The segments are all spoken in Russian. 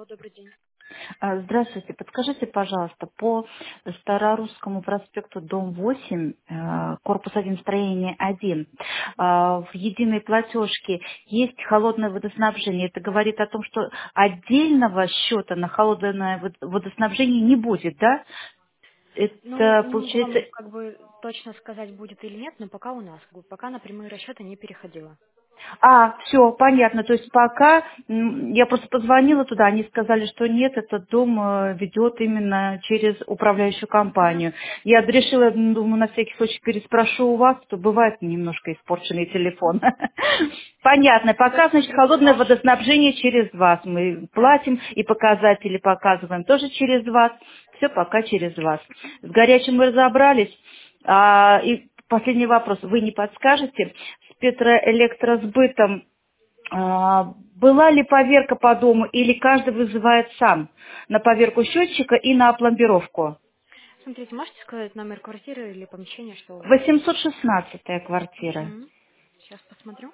добрый день. Здравствуйте. Подскажите, пожалуйста, по Старорусскому проспекту, дом 8, корпус 1, строение 1, в единой платежке есть холодное водоснабжение. Это говорит о том, что отдельного счета на холодное водоснабжение не будет, да? Ну, Это не могу получается. вам как бы точно сказать, будет или нет, но пока у нас, пока на прямые расчеты не переходила. Все, понятно. То есть пока я просто позвонила туда, они сказали, что нет, этот дом ведет именно через управляющую Мгм. компанию. Я решила, думаю, на всякий случай переспрошу у вас, то бывает немножко испорченный телефон. Понятно. То есть Пока, значит, холодное ваш... водоснабжение через вас. Мы Да. платим и показатели показываем тоже через вас. Все пока через вас. С горячим мы разобрались. И последний вопрос. Вы не подскажете, с Петроэлектросбытом была ли поверка по дому или каждый вызывает сам на поверку счетчика и на опломбировку? Смотрите, можете сказать номер квартиры или помещения, что у вас? 816-я квартира. Мгм. Сейчас посмотрю.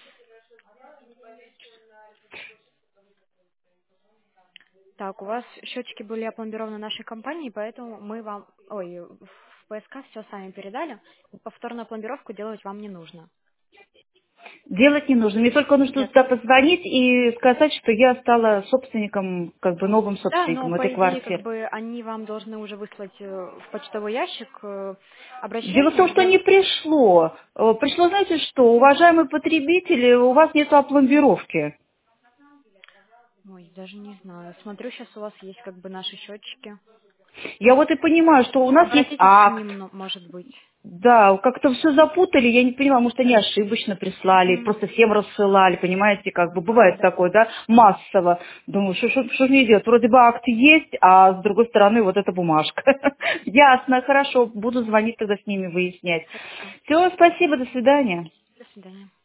Так, у вас счетчики были опломбированы нашей компанией, поэтому мы вам, в ПСК все сами передали. Повторную опломбировку делать вам не нужно. Делать не нужно. Мне только нужно Нет. туда позвонить и сказать, что я стала собственником, как бы новым Да, но собственником по этой идее, как квартиры. бы они вам должны уже выслать в почтовый ящик Дело в том, обращение, что где... не пришло. Пришло, знаете что, уважаемые потребители, у вас нет опломбировки. Ой, даже не знаю. Смотрю, сейчас у вас есть как бы наши счетчики. Я вот и понимаю, что у нас есть Обратитесь к акт. ним, может быть. Да, как-то все запутали, я не поняла, может, они ошибочно прислали, Мгм. просто всем рассылали, понимаете, как бы бывает Да. такое, да, массово. Думаю, что мне делать? Вроде бы акт есть, а с другой стороны вот эта бумажка. Ясно, хорошо, буду звонить тогда с ними выяснять. Хорошо. Все, спасибо, до свидания. До свидания.